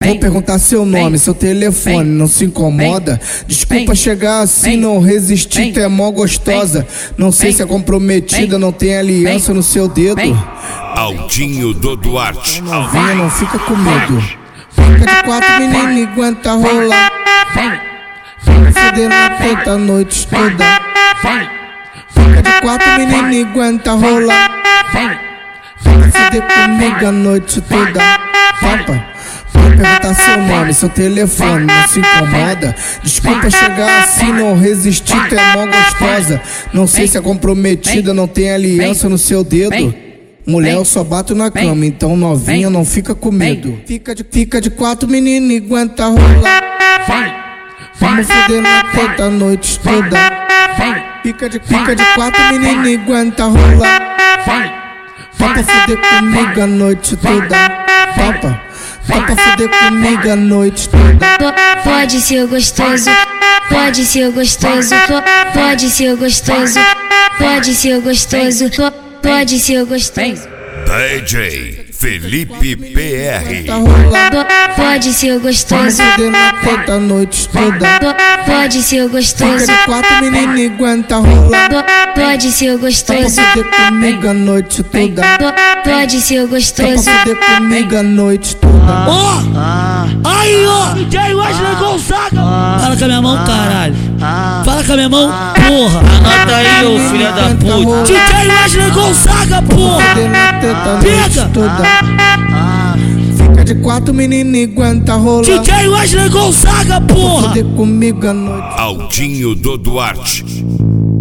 Vou perguntar seu nome, seu telefone, não se incomoda? Desculpa chegar assim, não resisti, tu é mó gostosa. Não sei se é comprometida, não tem aliança no seu dedo. Aldinho do Duarte. Novinha, não fica com medo. Fica de quatro, menina, e aguenta rolar. Fudendo na puta a noite toda. Fica de quatro, menina, e aguenta rolar. Fuder comigo a noite toda. Papa, vou perguntar seu nome, seu telefone, não se incomoda? Desculpa chegar assim, não resisti, tu é mó gostosa. Não sei se é comprometida, não tem aliança no seu dedo. Mulher, eu só bato na cama, então novinha, não fica com medo. Fica de quatro, menina, e aguenta rolar. Vamos foder na puta a noite toda. Fica de quatro, menina, e aguenta rolar. Vai pra foder comigo a noite toda. Papa, vai pra foder comigo a noite toda. Pode ser gostoso, pode ser gostoso, pode ser gostoso, pode ser gostoso, pode ser gostoso. DJ Felipe PR. Pode ser gostoso, Foder na puta a noite toda. pode ser gostoso, Fica de quatro, menina, e aguenta rolar. pode ser Vai pra gostoso, foder comigo a noite toda. pode ser Vai pra gostoso. foder comigo a noite toda. Ó, aí ó, DJ Wesley Gonzaga. Fala com a minha mão, caralho. Fala com a minha mão, porra. Anota aí, ô filha da puta. DJ Wesley Gonzaga, porra. Foder na teta a Pega. noite toda. Fica de quatro, menina, e aguenta rolar. DJ Wesley Gonzaga, porra. Foder comigo a noite. Aldinho do Duarte.